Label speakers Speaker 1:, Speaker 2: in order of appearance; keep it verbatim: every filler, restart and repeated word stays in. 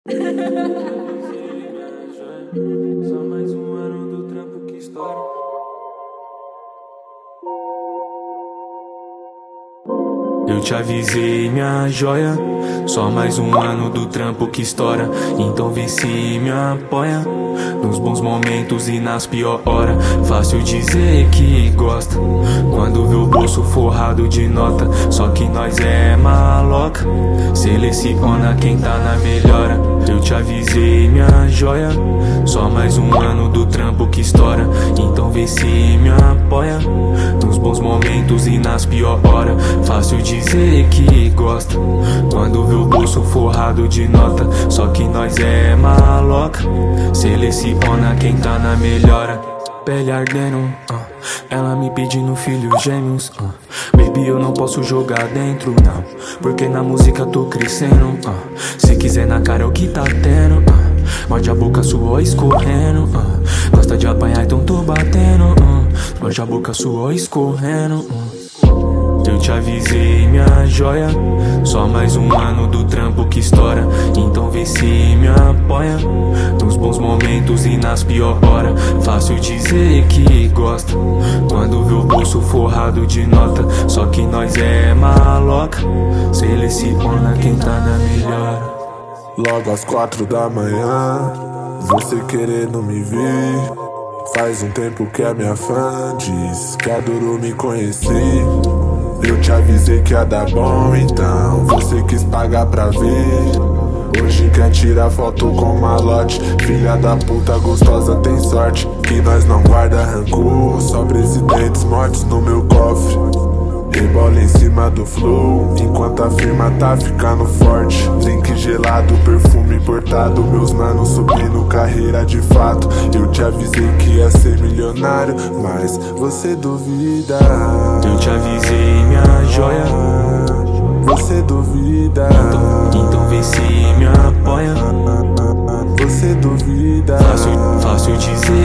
Speaker 1: Só mais um ano do trampo que estoura. Eu te avisei, minha joia. Só mais um ano do trampo que estoura. Então vê se me apoia nos bons momentos e nas pior hora. Fácil dizer que gosta quando vê o bolso forrado de nota. Só que nós é maloca, seleciona quem tá na melhora. Eu te avisei, minha joia. Só mais um ano do trampo que estoura. Então vê se me apoia nos bons momentos e nas pior hora. Fácil dizer que gosta quando vê o bolso forrado de nota. Só que nós é maloca, seleciona quem tá na melhora. Pele ardendo, uh, ela me pedindo filhos gêmeos, uh. Baby, eu não posso jogar dentro, não, porque na música tô crescendo, uh. Se quiser na cara é o que tá tendo, uh. Morde a boca, suor escorrendo, uh. Gosta de apanhar, então tô batendo, uh. Morde a boca, suor escorrendo, uh. Eu te avisei, minha joia. Só mais um ano do trampo que estoura. Então vê se me apoia nos bons momentos e nas pior hora. Fácil dizer que gosta quando vê o bolso forrado de nota. Só que nós é maloca, seleciona quem tá na melhor.
Speaker 2: Logo às quatro da manhã, você querendo me ver. Faz um tempo que a minha fã diz que adorou me conhecer. Eu te avisei que ia dar bom, então você quis pagar pra ver. Hoje quer tirar foto com malote. Filha da puta gostosa, tem sorte que nós não guarda rancor. Só presidentes mortos no meu cofre. Rebola em cima do flow, enquanto a firma tá ficando forte. Drink gelado, perfume importado, meus manos subindo carreira de fato. Eu te avisei que ia ser milionário, mas você duvida.
Speaker 1: Eu te avisei, minha joia.
Speaker 2: Você duvida.
Speaker 1: Então, então vê se me apoia.
Speaker 2: Você duvida.
Speaker 1: Fácil, fácil dizer